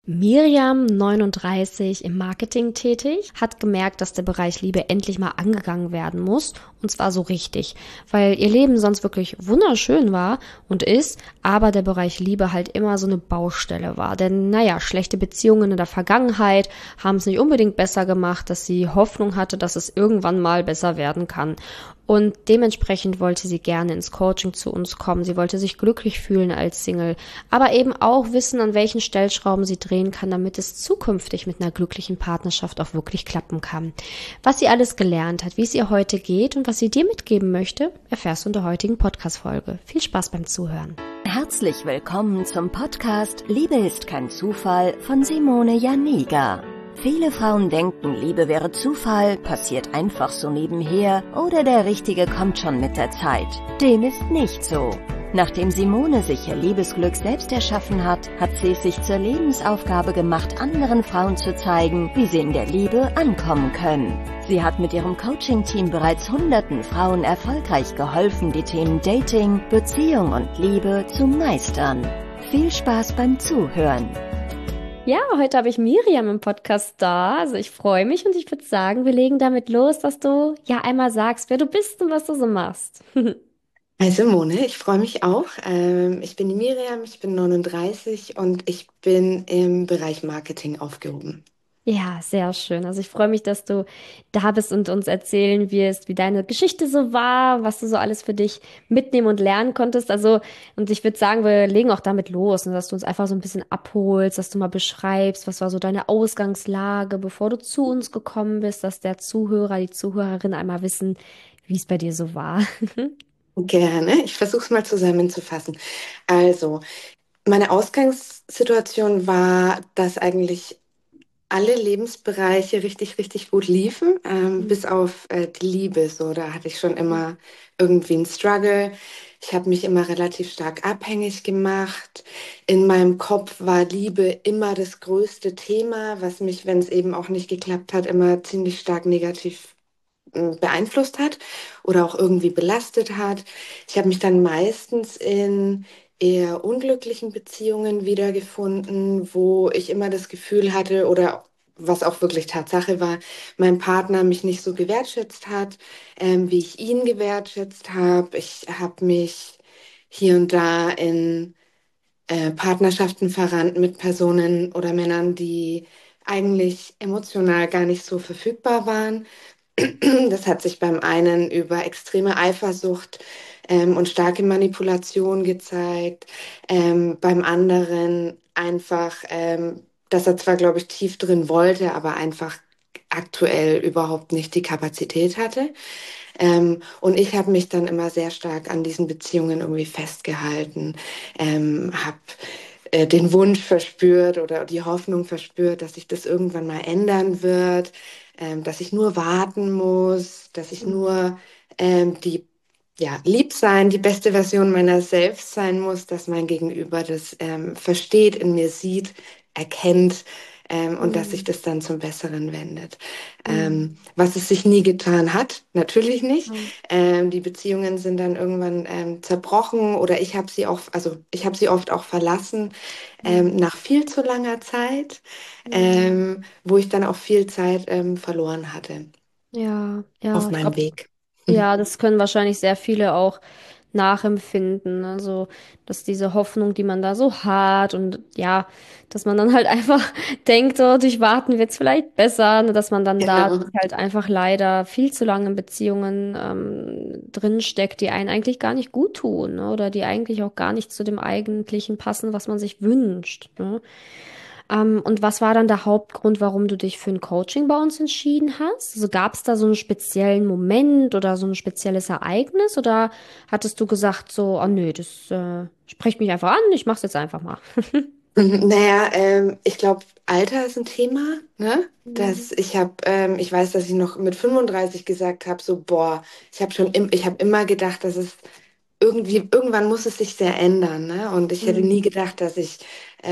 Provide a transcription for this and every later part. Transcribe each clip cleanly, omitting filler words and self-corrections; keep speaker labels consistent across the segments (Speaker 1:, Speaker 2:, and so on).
Speaker 1: Miriam, 39, im Marketing tätig, hat gemerkt, dass der Bereich Liebe endlich mal angegangen werden muss. Und zwar so richtig. Weil ihr Leben sonst wirklich wunderschön war und ist, aber der Bereich Liebe halt immer so eine Baustelle war. Denn naja, schlechte Beziehungen in der Vergangenheit haben es nicht unbedingt besser gemacht, dass sie Hoffnung hatte, dass es irgendwann mal besser werden kann. Und dementsprechend wollte sie gerne ins Coaching zu uns kommen. Sie wollte sich glücklich fühlen als Single, aber eben auch wissen, an welchen Stellschrauben sie drehen kann, damit es zukünftig mit einer glücklichen Partnerschaft auch wirklich klappen kann. Was sie alles gelernt hat, wie es ihr heute geht und was sie dir mitgeben möchte, erfährst du in der heutigen Podcast-Folge. Viel Spaß beim Zuhören.
Speaker 2: Herzlich willkommen zum Podcast Liebe ist kein Zufall von Simone Janiga. Viele Frauen denken, Liebe wäre Zufall, passiert einfach so nebenher oder der Richtige kommt schon mit der Zeit. Dem ist nicht so. Nachdem Simone sich ihr Liebesglück selbst erschaffen hat, hat sie es sich zur Lebensaufgabe gemacht, anderen Frauen zu zeigen, wie sie in der Liebe ankommen können. Sie hat mit ihrem Coaching-Team bereits hunderten Frauen erfolgreich geholfen, die Themen Dating, Beziehung und Liebe zu meistern. Viel Spaß beim Zuhören!
Speaker 1: Ja, heute habe ich Miriam im Podcast da. Also ich freue mich und ich würde sagen, wir legen damit los, dass du ja einmal sagst, wer du bist und was du so machst.
Speaker 3: Hi Simone, ich freue mich auch. Ich bin die Miriam, ich bin 39 und ich bin im Bereich Marketing aufgehoben.
Speaker 1: Ja, sehr schön. Also ich freue mich, dass du da bist und uns erzählen wirst, wie deine Geschichte so war, was du so alles für dich mitnehmen und lernen konntest. Also, und ich würde sagen, wir legen auch damit los, ne, dass du uns einfach so ein bisschen abholst, dass du mal beschreibst, was war so deine Ausgangslage, bevor du zu uns gekommen bist, dass der Zuhörer, die Zuhörerin einmal wissen, wie es bei dir so war.
Speaker 3: Gerne, ich versuche es mal zusammenzufassen. Also, meine Ausgangssituation war, dass eigentlich alle Lebensbereiche richtig, richtig gut liefen, bis auf die Liebe. So, da hatte ich schon immer irgendwie einen Struggle. Ich habe mich immer relativ stark abhängig gemacht. In meinem Kopf war Liebe immer das größte Thema, was mich, wenn es eben auch nicht geklappt hat, immer ziemlich stark negativ beeinflusst hat oder auch irgendwie belastet hat. Ich habe mich dann meistens in eher unglücklichen Beziehungen wiedergefunden, wo ich immer das Gefühl hatte oder was auch wirklich Tatsache war, mein Partner mich nicht so gewertschätzt hat, wie ich ihn gewertschätzt habe. Ich habe mich hier und da in Partnerschaften verrannt mit Personen oder Männern, die eigentlich emotional gar nicht so verfügbar waren. Das hat sich beim einen über extreme Eifersucht und starke Manipulation gezeigt, beim anderen einfach, dass er zwar, glaube ich, tief drin wollte, aber einfach aktuell überhaupt nicht die Kapazität hatte. Und ich habe mich dann immer sehr stark an diesen Beziehungen irgendwie festgehalten, habe den Wunsch verspürt oder die Hoffnung verspürt, dass sich das irgendwann mal ändern wird, dass ich nur warten muss, dass ich nur die ja, lieb sein, die beste Version meiner selbst sein muss, dass mein Gegenüber das versteht, in mir sieht, erkennt und dass sich
Speaker 1: Mhm.
Speaker 3: das dann zum Besseren wendet.
Speaker 1: Mhm.
Speaker 3: Was es sich nie getan hat, natürlich nicht.
Speaker 1: Mhm.
Speaker 3: Die Beziehungen sind dann irgendwann zerbrochen oder ich habe sie auch, also ich habe sie oft auch verlassen nach viel zu langer Zeit,
Speaker 1: Mhm.
Speaker 3: wo ich dann auch viel Zeit verloren hatte
Speaker 1: Ja, ja,
Speaker 3: auf
Speaker 1: ich
Speaker 3: meinem
Speaker 1: glaube,
Speaker 3: Weg.
Speaker 1: ja, das können wahrscheinlich sehr viele auch nachempfinden. Also, dass diese Hoffnung, die man da so hat und ja, dass man dann halt einfach denkt, so durch Warten wird's vielleicht besser, ne, dass man dann da
Speaker 3: Genau.
Speaker 1: halt einfach leider viel zu lange in Beziehungen drinsteckt, die einen eigentlich gar nicht gut tun, ne, oder die eigentlich auch gar nicht zu dem Eigentlichen passen, was man sich wünscht, ne? Und was war dann der Hauptgrund, warum du dich für ein Coaching bei uns entschieden hast? Also gab es da so einen speziellen Moment oder so ein spezielles Ereignis? Oder hattest du gesagt so, oh nö, das spricht mich einfach an, ich mach's jetzt einfach mal.
Speaker 3: Naja, ich glaube, Alter ist ein Thema, ne?
Speaker 1: Mhm.
Speaker 3: Ich weiß, dass ich noch mit 35 gesagt habe, so, boah, ich habe immer gedacht, dass es irgendwann muss es sich sehr ändern, ne? Und ich hätte nie
Speaker 1: Mhm.
Speaker 3: gedacht, dass ich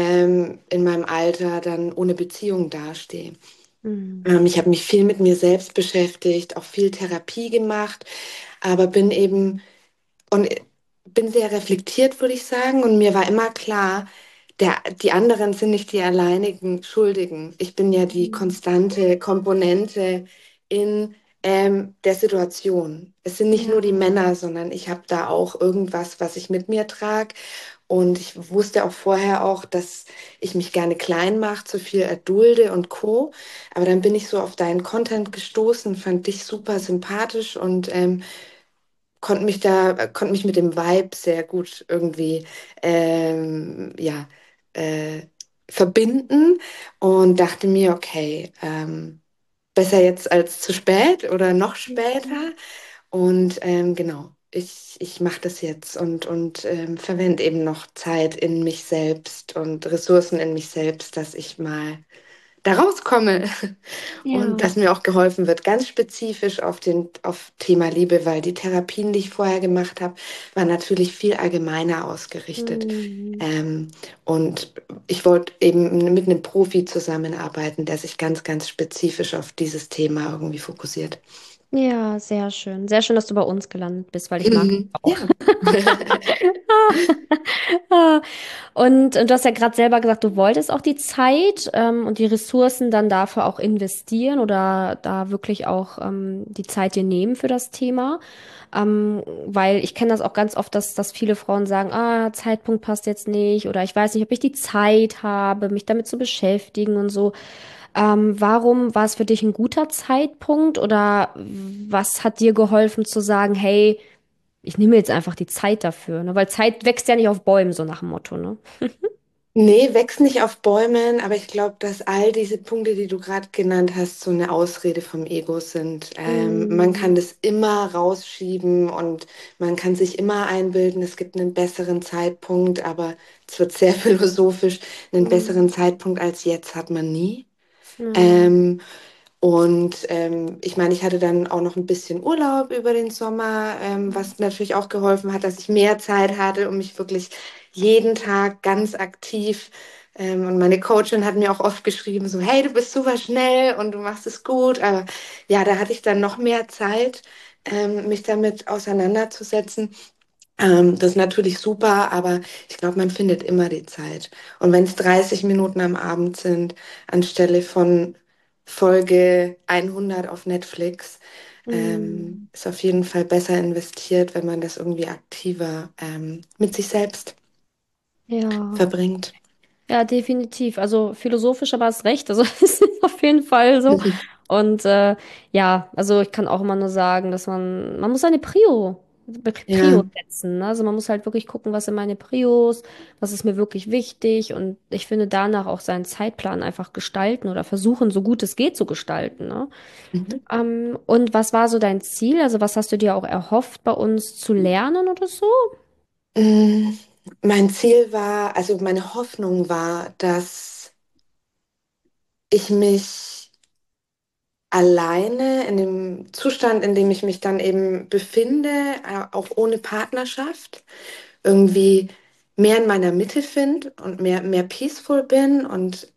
Speaker 3: in meinem Alter dann ohne Beziehung dastehe.
Speaker 1: Mhm.
Speaker 3: Ich habe mich viel mit mir selbst beschäftigt, auch viel Therapie gemacht, aber und bin sehr reflektiert, würde ich sagen. Und mir war immer klar, die anderen sind nicht die alleinigen Schuldigen. Ich bin ja die
Speaker 1: Mhm.
Speaker 3: konstante Komponente in der Situation. Es sind nicht nur die
Speaker 1: Ja.
Speaker 3: Männer, sondern ich habe da auch irgendwas, was ich mit mir trage. Und ich wusste auch vorher auch, dass ich mich gerne klein mache, zu viel erdulde und Co. Aber dann bin ich so auf deinen Content gestoßen, fand dich super sympathisch und konnte mich mit dem Vibe sehr gut irgendwie ja, äh, verbinden und dachte mir, okay, besser jetzt als zu spät oder noch später. Und genau, ich mache das jetzt und verwende eben noch Zeit in mich selbst und Ressourcen in mich selbst, dass ich mal da rauskomme und
Speaker 1: Ja.
Speaker 3: dass mir auch geholfen wird, ganz spezifisch auf Thema Liebe, weil die Therapien, die ich vorher gemacht habe, waren natürlich viel allgemeiner ausgerichtet.
Speaker 1: Mhm.
Speaker 3: Ähm, und ich wollte eben mit einem Profi zusammenarbeiten, der sich ganz, ganz spezifisch auf dieses Thema irgendwie fokussiert.
Speaker 1: Ja, sehr schön. Sehr schön, dass du bei uns gelandet bist, weil ich mag dich
Speaker 3: Mhm.
Speaker 1: auch.
Speaker 3: Ja.
Speaker 1: Ah. Und du hast ja gerade selber gesagt, du wolltest auch die Zeit und die Ressourcen dann dafür auch investieren oder da wirklich auch die Zeit dir nehmen für das Thema. Weil ich kenne das auch ganz oft, dass viele Frauen sagen, ah, Zeitpunkt passt jetzt nicht oder ich weiß nicht, ob ich die Zeit habe, mich damit zu beschäftigen und so. Warum war es für dich ein guter Zeitpunkt oder was hat dir geholfen zu sagen, hey, ich nehme jetzt einfach die Zeit dafür, ne? Weil Zeit wächst ja nicht auf Bäumen, so nach dem Motto, ne?
Speaker 3: Nee, wächst nicht auf Bäumen, aber ich glaube, dass all diese Punkte, die du gerade genannt hast, so eine Ausrede vom Ego sind. Man kann
Speaker 1: Mm,
Speaker 3: das immer rausschieben und man kann sich immer einbilden, es gibt einen besseren Zeitpunkt, aber es wird sehr philosophisch. Einen besseren
Speaker 1: mm,
Speaker 3: Zeitpunkt als jetzt hat man nie.
Speaker 1: ja,
Speaker 3: Ähm, und ich meine, ich hatte dann auch noch ein bisschen Urlaub über den Sommer, was natürlich auch geholfen hat, dass ich mehr Zeit hatte, um mich wirklich jeden Tag ganz aktiv. Und meine Coachin hat mir auch oft geschrieben, so, hey, du bist super schnell und du machst es gut. Aber ja, da hatte ich dann noch mehr Zeit, mich damit auseinanderzusetzen. Das ist natürlich super, aber ich glaube, man findet immer die Zeit. Und wenn es 30 Minuten am Abend sind, anstelle von Folge 100 auf Netflix,
Speaker 1: mm,
Speaker 3: ist auf jeden Fall besser investiert, wenn man das irgendwie aktiver mit sich selbst
Speaker 1: ja.
Speaker 3: verbringt.
Speaker 1: Ja, definitiv. Also philosophisch, aber hast recht. Also es ist auf jeden Fall so. Und ja, also ich kann auch immer nur sagen, dass man muss eine Prio
Speaker 3: Ja,
Speaker 1: setzen. Ne? Also man muss halt wirklich gucken, was sind meine Prios, was ist mir wirklich wichtig. Und ich finde danach auch seinen Zeitplan einfach gestalten oder versuchen, so gut es geht zu gestalten. Ne?
Speaker 3: mhm.
Speaker 1: Und was war so dein Ziel? Also was hast du dir auch erhofft, bei uns zu lernen oder so?
Speaker 3: Mm, Mein Ziel war, also meine Hoffnung war, dass ich mich alleine in dem Zustand, in dem ich mich dann eben befinde, auch ohne Partnerschaft, irgendwie mehr in meiner Mitte finde und mehr peaceful bin und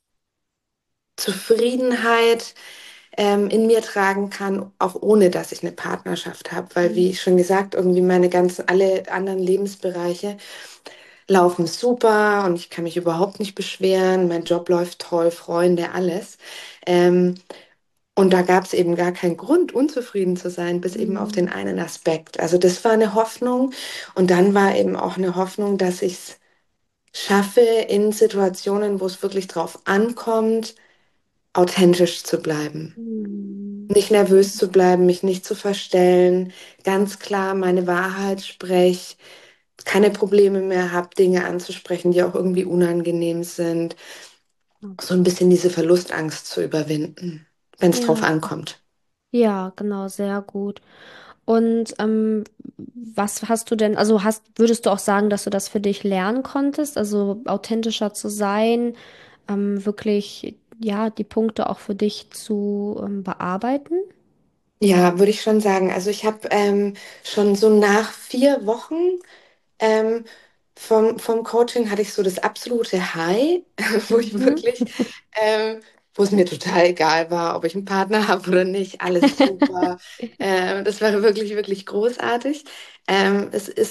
Speaker 3: Zufriedenheit in mir tragen kann, auch ohne dass ich eine Partnerschaft habe. Weil, wie ich schon gesagt, irgendwie alle anderen Lebensbereiche laufen super und ich kann mich überhaupt nicht beschweren. Mein Job läuft toll, Freunde, alles. Ähm, Und da gab es eben gar keinen Grund, unzufrieden zu sein, bis eben auf den
Speaker 1: Mhm.
Speaker 3: einen Aspekt. Also das war eine Hoffnung. Und dann war eben auch eine Hoffnung, dass ich es schaffe, in Situationen, wo es wirklich drauf ankommt, authentisch zu bleiben.
Speaker 1: Mhm.
Speaker 3: Nicht nervös zu bleiben, mich nicht zu verstellen, ganz klar meine Wahrheit spreche, keine Probleme mehr habe, Dinge anzusprechen, die auch irgendwie unangenehm sind. So ein bisschen diese Verlustangst zu überwinden, wenn es drauf
Speaker 1: Ja.
Speaker 3: ankommt.
Speaker 1: Ja, genau, sehr gut. Und was hast du denn, also würdest du auch sagen, dass du das für dich lernen konntest, also authentischer zu sein, wirklich, ja, die Punkte auch für dich zu bearbeiten?
Speaker 3: Ja, würde ich schon sagen. Also ich habe schon so nach 4 Wochen ähm, vom Coaching hatte ich so das absolute High, wo ich
Speaker 1: Mhm.
Speaker 3: wirklich, ähm, wo es mir total egal war, ob ich einen Partner habe oder nicht, alles super. Das war wirklich, wirklich großartig. Es ist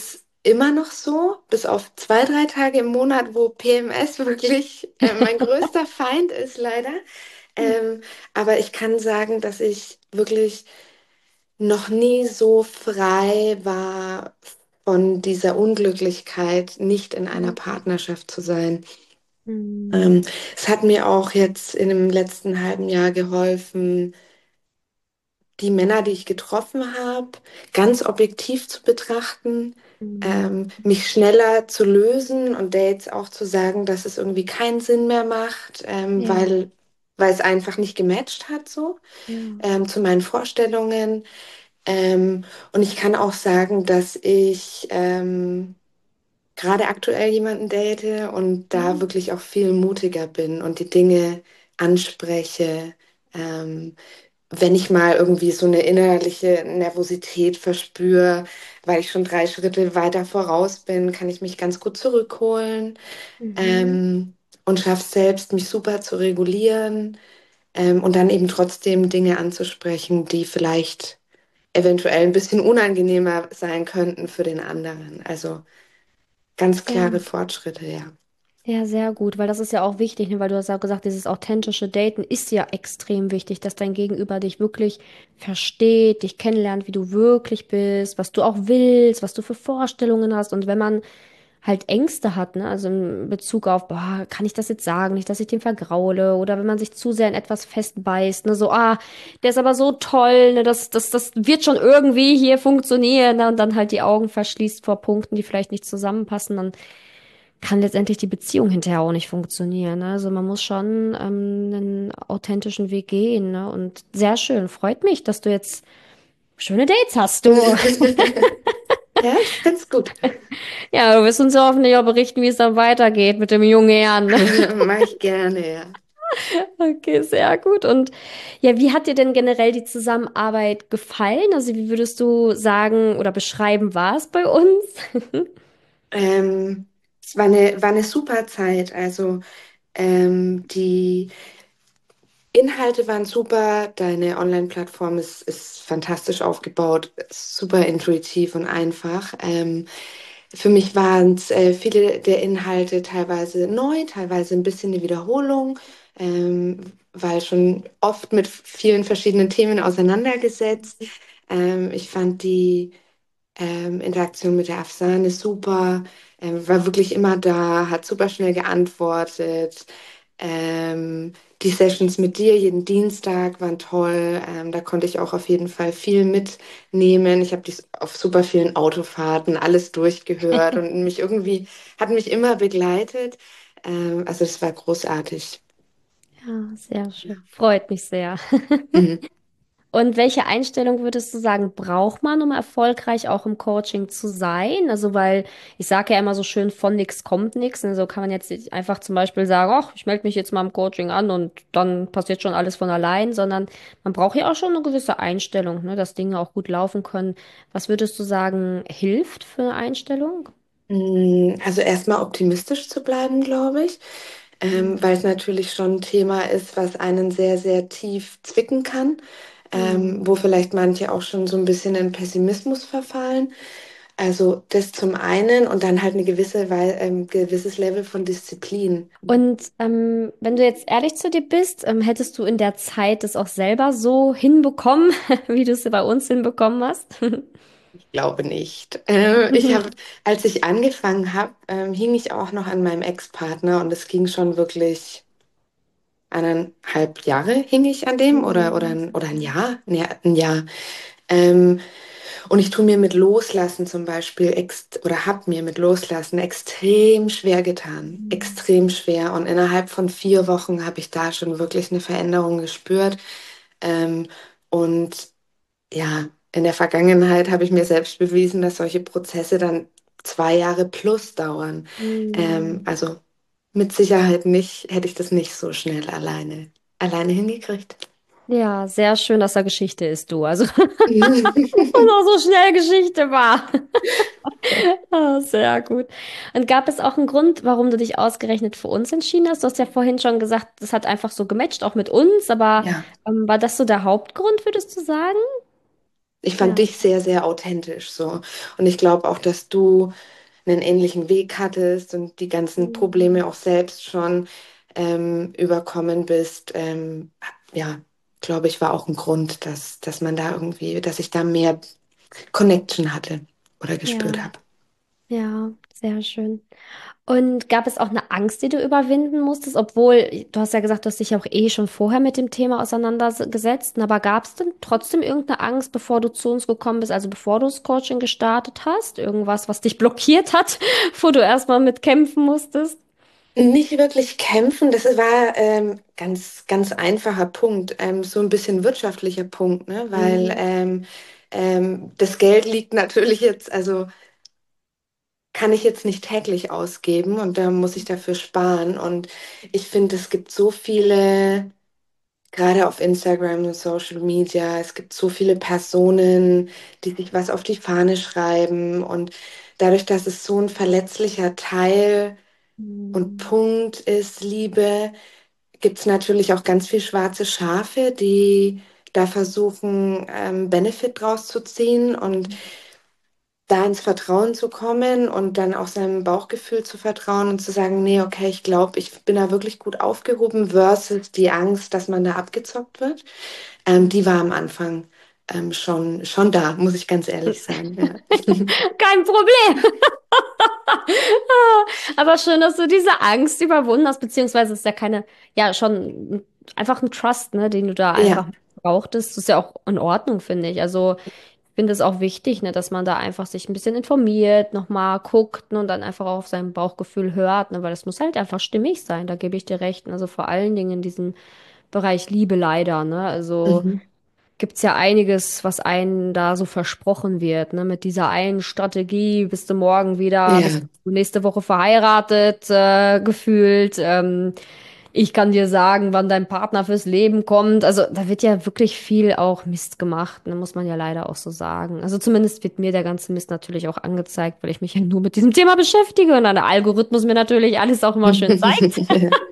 Speaker 3: immer noch so, bis auf 2, 3 Tage im Monat, wo PMS wirklich mein größter Feind ist, leider. Ähm, aber ich kann sagen, dass ich wirklich noch nie so frei war von dieser Unglücklichkeit, nicht in einer Partnerschaft zu sein.
Speaker 1: Mhm.
Speaker 3: Ähm, Es hat mir auch jetzt in dem letzten halben Jahr geholfen, die Männer, die ich getroffen habe, ganz objektiv zu betrachten,
Speaker 1: Mhm.
Speaker 3: mich schneller zu lösen und Dates auch zu sagen, dass es irgendwie keinen Sinn mehr macht,
Speaker 1: Ja,
Speaker 3: weil es einfach nicht gematcht hat so
Speaker 1: ja.
Speaker 3: zu meinen Vorstellungen. Und ich kann auch sagen, dass ich gerade aktuell jemanden date und da
Speaker 1: Mhm.
Speaker 3: wirklich auch viel mutiger bin und die Dinge anspreche. Ähm, Wenn ich mal irgendwie so eine innerliche Nervosität verspüre, weil ich schon 3 Schritte weiter voraus bin, kann ich mich ganz gut zurückholen
Speaker 1: Mhm.
Speaker 3: ähm, und schaffe selbst, mich super zu regulieren und dann eben trotzdem Dinge anzusprechen, die vielleicht eventuell ein bisschen unangenehmer sein könnten für den anderen. Also ganz klare
Speaker 1: Ja.
Speaker 3: Fortschritte, ja.
Speaker 1: Ja, sehr gut, weil das ist ja auch wichtig, ne? Weil du hast ja auch gesagt, dieses authentische Daten ist ja extrem wichtig, dass dein Gegenüber dich wirklich versteht, dich kennenlernt, wie du wirklich bist, was du auch willst, was du für Vorstellungen hast. Und wenn man halt Ängste hat, ne? Also in Bezug auf, boah, kann ich das jetzt sagen, nicht, dass ich den vergraule, oder wenn man sich zu sehr in etwas festbeißt, ne? So, der ist aber so toll, ne? Das wird schon irgendwie hier funktionieren, ne? Und dann halt die Augen verschließt vor Punkten, die vielleicht nicht zusammenpassen, dann kann letztendlich die Beziehung hinterher auch nicht funktionieren. Ne? Also man muss schon einen authentischen Weg gehen. Ne? Und sehr schön. Freut mich, dass du jetzt schöne Dates hast, du.
Speaker 3: Ja, ich find's gut.
Speaker 1: Ja, du wirst uns ja hoffentlich auch berichten, wie es dann weitergeht mit dem jungen Herrn. Ne?
Speaker 3: Mache ich gerne, ja.
Speaker 1: Okay, sehr gut. Und ja, wie hat dir denn generell die Zusammenarbeit gefallen? Also wie würdest du sagen oder beschreiben, war es bei uns?
Speaker 3: Es war eine super Zeit. Also die Inhalte waren super, deine Online-Plattform ist fantastisch aufgebaut, super intuitiv und einfach. Für mich waren es viele der Inhalte teilweise neu, teilweise ein bisschen eine Wiederholung, weil schon oft mit vielen verschiedenen Themen auseinandergesetzt. Ich fand die Interaktion mit der Afsane super, war wirklich immer da, hat super schnell geantwortet. Ähm, Die Sessions mit dir jeden Dienstag waren toll. Da konnte ich auch auf jeden Fall viel mitnehmen. Ich habe dies auf super vielen Autofahrten alles durchgehört und hat mich immer begleitet. Also das war großartig.
Speaker 1: Ja, sehr schön. Freut mich sehr.
Speaker 3: Mhm.
Speaker 1: Und welche Einstellung würdest du sagen, braucht man, um erfolgreich auch im Coaching zu sein? Also, weil ich sage ja immer so schön, von nichts kommt nichts. Also kann man jetzt nicht einfach zum Beispiel sagen, ach, ich melde mich jetzt mal im Coaching an und dann passiert schon alles von allein, sondern man braucht ja auch schon eine gewisse Einstellung, ne, dass Dinge auch gut laufen können. Was würdest du sagen, hilft für eine Einstellung?
Speaker 3: Also erstmal optimistisch zu bleiben, glaube ich, weil es natürlich schon ein Thema ist, was einen sehr, sehr tief zwicken kann,
Speaker 1: Mhm.
Speaker 3: wo vielleicht manche auch schon so ein bisschen in Pessimismus verfallen. Also das zum einen und dann halt eine gewisses Level von Disziplin.
Speaker 1: Und wenn du jetzt ehrlich zu dir bist, hättest du in der Zeit das auch selber so hinbekommen, wie du es bei uns hinbekommen hast?
Speaker 3: Ich glaube nicht. Als ich angefangen habe, hing ich auch noch an meinem Ex-Partner und es ging schon wirklich 1,5 Jahre hing ich an dem
Speaker 1: Mhm.
Speaker 3: oder ein Jahr, nee, ein Jahr. Ähm, und ich tue mir mit Loslassen zum Beispiel oder habe mir mit Loslassen extrem schwer getan. Extrem schwer. Und innerhalb von 4 Wochen habe ich da schon wirklich eine Veränderung gespürt. Ähm, und ja, in der Vergangenheit habe ich mir selbst bewiesen, dass solche Prozesse dann 2 Jahre plus dauern.
Speaker 1: Mhm.
Speaker 3: Also mit Sicherheit nicht, hätte ich das nicht so schnell alleine hingekriegt.
Speaker 1: Ja, sehr schön, dass er Geschichte ist, du. Also, und auch so schnell Geschichte war. Ah, sehr gut. Und gab es auch einen Grund, warum du dich ausgerechnet für uns entschieden hast? Du hast ja vorhin schon gesagt, das hat einfach so gematcht, auch mit uns, aber
Speaker 3: Ja.
Speaker 1: war das so der Hauptgrund, würdest du sagen?
Speaker 3: Ich fand
Speaker 1: Ja.
Speaker 3: dich sehr, sehr authentisch so. Und ich glaube auch, dass du einen ähnlichen Weg hattest und die ganzen
Speaker 1: Mhm.
Speaker 3: Probleme auch selbst schon überkommen bist. Ja, glaube ich, war auch ein Grund, dass man da irgendwie, dass ich da mehr Connection hatte oder gespürt
Speaker 1: Ja,
Speaker 3: habe.
Speaker 1: ja, sehr schön. Und gab es auch eine Angst, die du überwinden musstest, obwohl du hast ja gesagt, du hast dich ja auch eh schon vorher mit dem Thema auseinandergesetzt, aber gab es denn trotzdem irgendeine Angst, bevor du zu uns gekommen bist, also bevor du das Coaching gestartet hast? Irgendwas, was dich blockiert hat, wo du erstmal mit kämpfen musstest?
Speaker 3: Nicht wirklich kämpfen, das war ganz, ganz einfacher Punkt, so ein bisschen wirtschaftlicher Punkt, ne? Weil
Speaker 1: Mhm.
Speaker 3: das Geld liegt natürlich jetzt, also kann ich jetzt nicht täglich ausgeben und da muss ich dafür sparen. Und ich finde, es gibt so viele, gerade auf Instagram und Social Media, es gibt so viele Personen, die sich was auf die Fahne schreiben. Und dadurch, dass es so ein verletzlicher Teil und
Speaker 1: Mhm.
Speaker 3: Punkt ist, Liebe, gibt es natürlich auch ganz viel schwarze Schafe, die da versuchen, Benefit draus zu ziehen und da ins Vertrauen zu kommen und dann auch seinem Bauchgefühl zu vertrauen und zu sagen, nee, okay, ich glaube, ich bin da wirklich gut aufgehoben versus die Angst, dass man da abgezockt wird. Die war am Anfang schon da, muss ich ganz ehrlich sein. Ja.
Speaker 1: Kein Problem. Aber schön, dass du diese Angst überwunden hast, beziehungsweise ist ja keine, ja, schon einfach ein Trust, ne, den du da
Speaker 3: Ja.
Speaker 1: einfach brauchtest. Das ist ja auch in Ordnung, finde ich. Also, ich finde es auch wichtig, ne, dass man da einfach sich ein bisschen informiert, nochmal guckt, ne, und dann einfach auch auf sein Bauchgefühl hört, ne, weil das muss halt einfach stimmig sein. Da gebe ich dir recht. Also, vor allen Dingen in diesem Bereich Liebe leider, ne. Also,
Speaker 3: Mhm.
Speaker 1: gibt's ja einiges, was einem da so versprochen wird, ne? Mit dieser einen Strategie bist du morgen wieder, bist
Speaker 3: Ja.
Speaker 1: du nächste Woche verheiratet, gefühlt. Ich kann dir sagen, wann dein Partner fürs Leben kommt. Also da wird ja wirklich viel auch Mist gemacht, ne? Muss man ja leider auch so sagen. Also zumindest wird mir der ganze Mist natürlich auch angezeigt, weil ich mich ja nur mit diesem Thema beschäftige und dann der Algorithmus mir natürlich alles auch immer schön zeigt,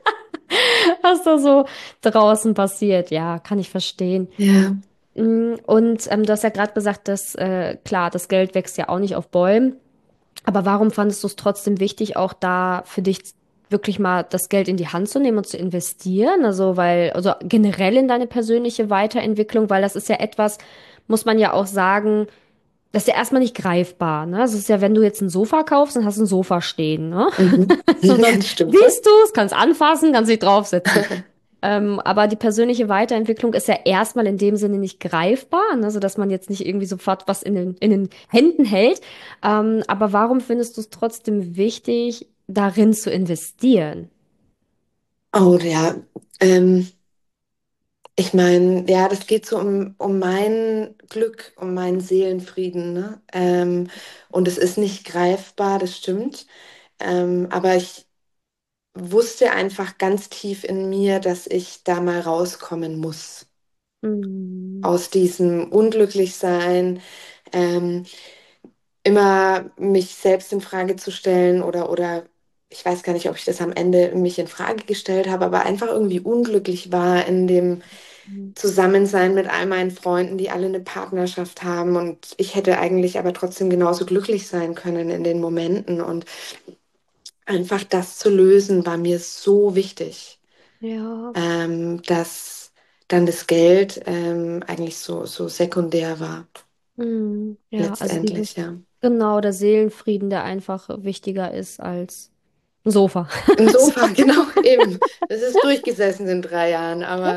Speaker 1: was da so draußen passiert. Ja, kann ich verstehen.
Speaker 3: Ja.
Speaker 1: Und du hast ja gerade gesagt, dass klar, das Geld wächst ja auch nicht auf Bäumen. Aber warum fandest du es trotzdem wichtig, auch da für dich wirklich mal das Geld in die Hand zu nehmen und zu investieren? Also, weil, also generell in deine persönliche Weiterentwicklung, weil das ist ja etwas, muss man ja auch sagen, das ist ja erstmal nicht greifbar, ne? Das ist ja, wenn du jetzt ein Sofa kaufst, dann hast du ein Sofa stehen, ne?
Speaker 3: Mhm.
Speaker 1: So,
Speaker 3: Ja,
Speaker 1: dann
Speaker 3: das stimmt wohl.
Speaker 1: siehst du es, kannst anfassen, kannst dich draufsetzen. Aber die persönliche Weiterentwicklung ist ja erstmal in dem Sinne nicht greifbar, ne? So dass man jetzt nicht irgendwie sofort was in den Händen hält. Aber warum findest du es trotzdem wichtig, darin zu investieren?
Speaker 3: Oh ja. Ähm, Ich meine, ja, das geht so um mein Glück, um meinen Seelenfrieden, ne? Und es ist nicht greifbar, das stimmt. Aber ich wusste einfach ganz tief in mir, dass ich da mal rauskommen muss
Speaker 1: Mm,
Speaker 3: aus diesem Unglücklichsein, ähm, immer mich selbst in Frage zu stellen oder ich weiß gar nicht, ob ich das am Ende mich in Frage gestellt habe, aber einfach irgendwie unglücklich war in dem Zusammensein mit all meinen Freunden, die alle eine Partnerschaft haben. Und ich hätte eigentlich aber trotzdem genauso glücklich sein können in den Momenten. Und einfach das zu lösen, war mir so wichtig,
Speaker 1: ja,
Speaker 3: dass dann das Geld eigentlich so sekundär war,
Speaker 1: ja, also
Speaker 3: letztendlich,
Speaker 1: dieses,
Speaker 3: ja.
Speaker 1: genau, der Seelenfrieden, der einfach wichtiger ist als ein Sofa.
Speaker 3: Ein
Speaker 1: So.
Speaker 3: Sofa, genau, eben. Das ist durchgesessen in 3 Jahren, aber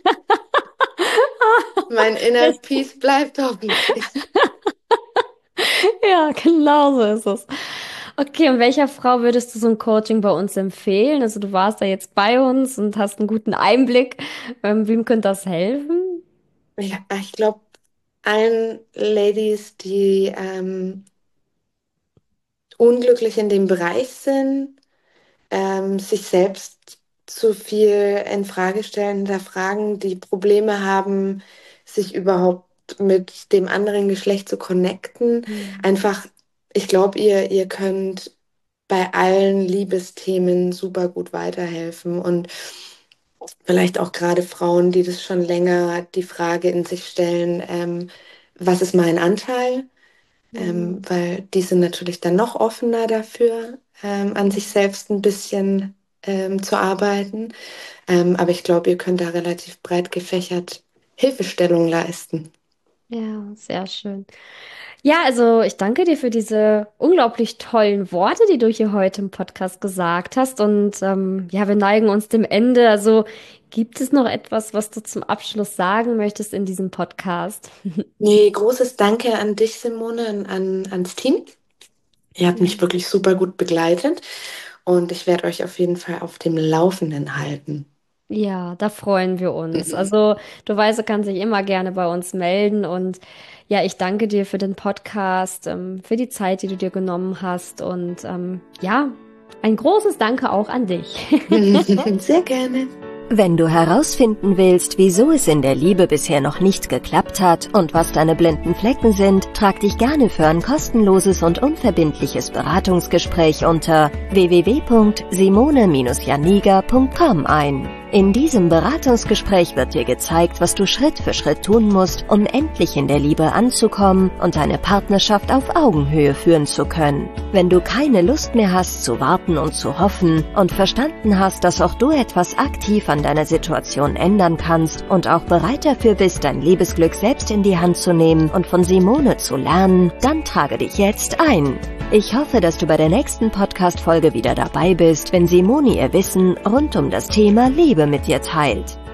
Speaker 3: mein Inner Peace bleibt hoffentlich.
Speaker 1: Ja, genau so ist es. Okay, und welcher Frau würdest du so ein Coaching bei uns empfehlen? Also du warst da jetzt bei uns und hast einen guten Einblick. Wem könnte das helfen?
Speaker 3: Ja, ich glaube, allen Ladies, die unglücklich in dem Bereich sind, sich selbst zu viel in Frage stellen, hinterfragen, die Probleme haben, sich überhaupt mit dem anderen Geschlecht zu connecten.
Speaker 1: Hm.
Speaker 3: Einfach, ich glaube, ihr könnt bei allen Liebesthemen super gut weiterhelfen und vielleicht auch gerade Frauen, die das schon länger die Frage in sich stellen, was ist mein Anteil? Weil die sind natürlich dann noch offener dafür, an sich selbst ein bisschen zu arbeiten. Aber ich glaube, ihr könnt da relativ breit gefächert Hilfestellung leisten.
Speaker 1: Ja, sehr schön. Ja, also ich danke dir für diese unglaublich tollen Worte, die du hier heute im Podcast gesagt hast. Und ja, wir neigen uns dem Ende. Also gibt es noch etwas, was du zum Abschluss sagen möchtest in diesem Podcast?
Speaker 3: Nee, großes Danke an dich, Simone, und ans Team. Ihr habt mich wirklich super gut begleitet und ich werde euch auf jeden Fall auf dem Laufenden halten.
Speaker 1: Ja, da freuen wir uns. Also, du weißt, du kannst dich immer gerne bei uns melden. Und ja, ich danke dir für den Podcast, für die Zeit, die du dir genommen hast. Und ja, ein großes Danke auch an dich.
Speaker 3: Sehr gerne.
Speaker 2: Wenn du herausfinden willst, wieso es in der Liebe bisher noch nicht geklappt hat und was deine blinden Flecken sind, trag dich gerne für ein kostenloses und unverbindliches Beratungsgespräch unter www.simone-janiga.com ein. In diesem Beratungsgespräch wird dir gezeigt, was du Schritt für Schritt tun musst, um endlich in der Liebe anzukommen und deine Partnerschaft auf Augenhöhe führen zu können. Wenn du keine Lust mehr hast zu warten und zu hoffen und verstanden hast, dass auch du etwas aktiv an deiner Situation ändern kannst und auch bereit dafür bist, dein Liebesglück selbst in die Hand zu nehmen und von Simone zu lernen, dann trage dich jetzt ein. Ich hoffe, dass du bei der nächsten Podcast-Folge wieder dabei bist, wenn Simone ihr Wissen rund um das Thema Liebe mit dir teilt.